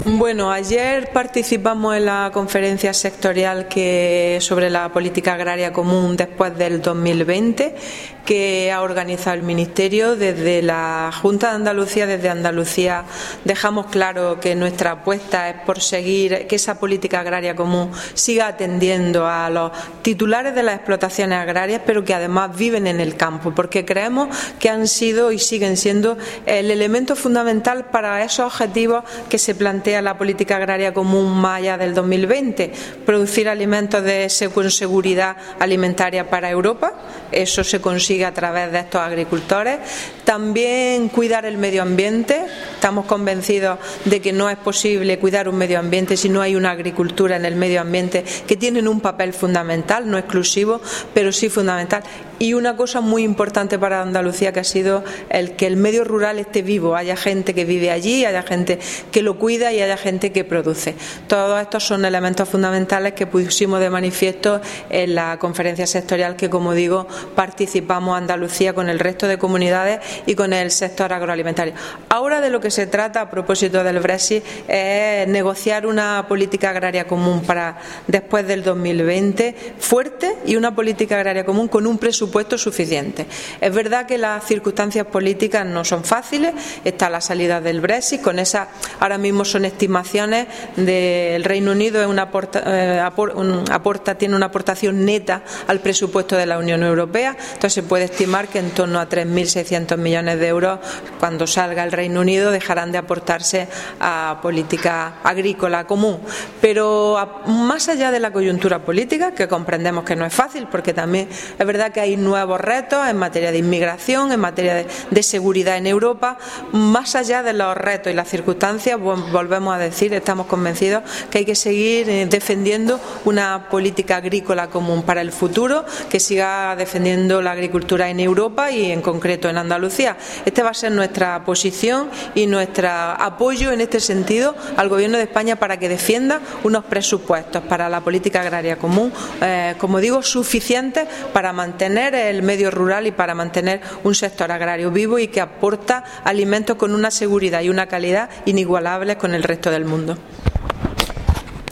Bueno, ayer participamos en la conferencia sectorial sobre la política agraria común después del 2020 que ha organizado el Ministerio. Desde la Junta de Andalucía, desde Andalucía, dejamos claro que nuestra apuesta es por seguir que esa política agraria común siga atendiendo a los titulares de las explotaciones agrarias, pero que además viven en el campo, porque creemos que han sido y siguen siendo el elemento fundamental para esos objetivos que se plantea la política agraria común más allá del 2020, producir alimentos con seguridad alimentaria para Europa. Eso se consigue a través de estos agricultores. También cuidar el medio ambiente. Estamos convencidos de que no es posible cuidar un medio ambiente si no hay una agricultura en el medio ambiente, que tienen un papel fundamental, no exclusivo, pero sí fundamental. Y una cosa muy importante para Andalucía, que ha sido el que el medio rural esté vivo, haya gente que vive allí, haya gente que lo cuida y haya gente que produce. Todos estos son elementos fundamentales que pusimos de manifiesto en la conferencia sectorial que, como digo, participamos Andalucía con el resto de comunidades y con el sector agroalimentario. Ahora de lo que se trata, a propósito del Brexit, es negociar una política agraria común para después del 2020 fuerte y una política agraria común con un presupuesto suficiente. Es verdad que las circunstancias políticas no son fáciles. Está la salida del Brexit, con esa ahora mismo son estimaciones del Reino Unido, tiene una aportación neta al presupuesto de la Unión Europea. Entonces se puede estimar que en torno a 3.600 millones de euros, cuando salga el Reino Unido, dejarán de aportarse a política agrícola común. Pero más allá de la coyuntura política, que comprendemos que no es fácil, porque también es verdad que hay nuevos retos en materia de inmigración, en materia de seguridad en Europa. Más allá de los retos y las circunstancias, volvemos a decir, estamos convencidos que hay que seguir defendiendo una política agrícola común para el futuro, que siga defendiendo la agricultura en Europa y en concreto en Andalucía. Esta va a ser nuestra posición y nuestro apoyo en este sentido al Gobierno de España para que defienda unos presupuestos para la política agraria común, como digo, suficientes para mantener el medio rural y para mantener un sector agrario vivo y que aporta alimentos con una seguridad y una calidad inigualables con el resto del mundo.